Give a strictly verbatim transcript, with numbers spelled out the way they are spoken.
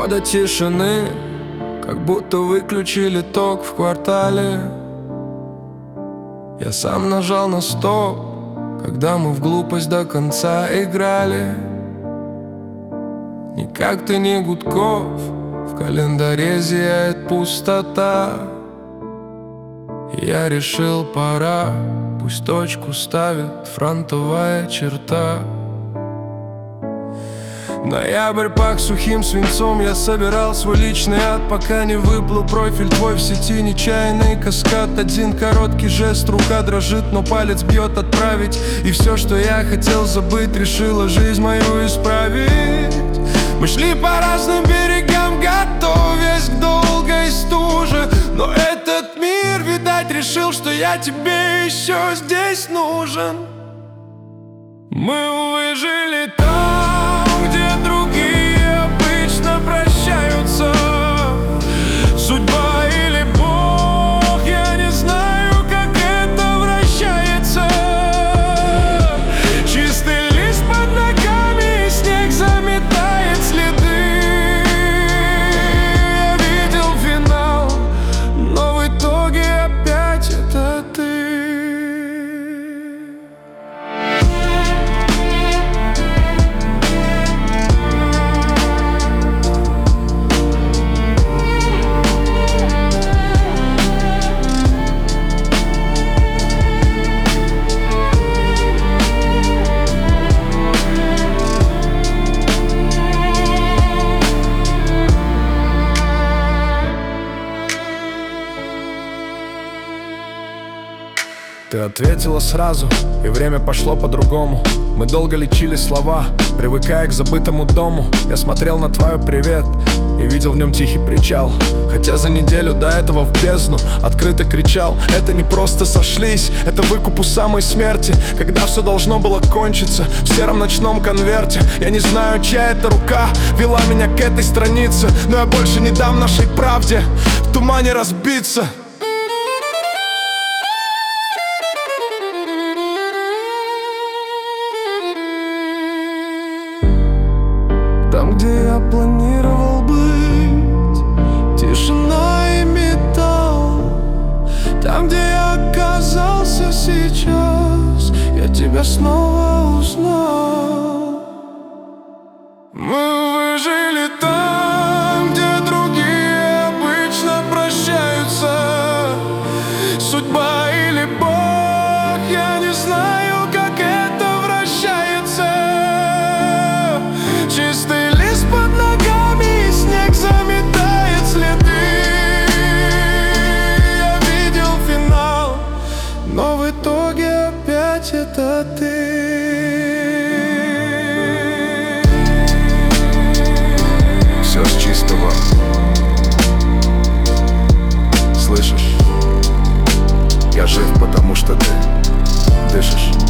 года тишины, как будто выключили ток в квартале. Я сам нажал на стоп, когда мы в глупость до конца играли. Никак ты не Гудков, в календаре зияет пустота. И я решил, пора, пусть точку ставит фронтовая черта. Ноябрь пах сухим свинцом, я собирал свой личный ад, пока не выплыл профиль твой в сети. Нечаянный каскад, один короткий жест, рука дрожит, но палец бьет отправить. И все, что я хотел забыть, решила жизнь мою исправить. Мы шли по разным берегам, готовясь к долгой стуже, но этот мир, видать, решил, что я тебе еще здесь нужен. Мы выжили там, где другие обычно прощаются. Судьба или Бог, я не знаю, как это вращается. Чистый лист под ногами, и снег заметает следы. Я видел финал, но в итоге опять это ты. Ты ответила сразу, и время пошло по-другому. Мы долго лечили слова, привыкая к забытому дому. Я смотрел на твой привет и видел в нем тихий причал. Хотя за неделю до этого в бездну открыто кричал: это не просто сошлись, это выкуп у самой смерти. Когда все должно было кончиться в сером ночном конверте. Я не знаю, чья эта рука вела меня к этой странице, но я больше не дам нашей правде в тумане разбиться. Там, где я планировал быть, тишина и металл. Там, где я оказался сейчас, я тебя снова узнал. Мы выжили там, где другие обычно прощаются. Судьба или Бог, я не знаю, как это вращается. Чистый лист под ногами, и снег заметает следы. Я видел финал, но в итоге опять это ты. Все с чистого. Слышишь? Я жив, потому что ты дышишь.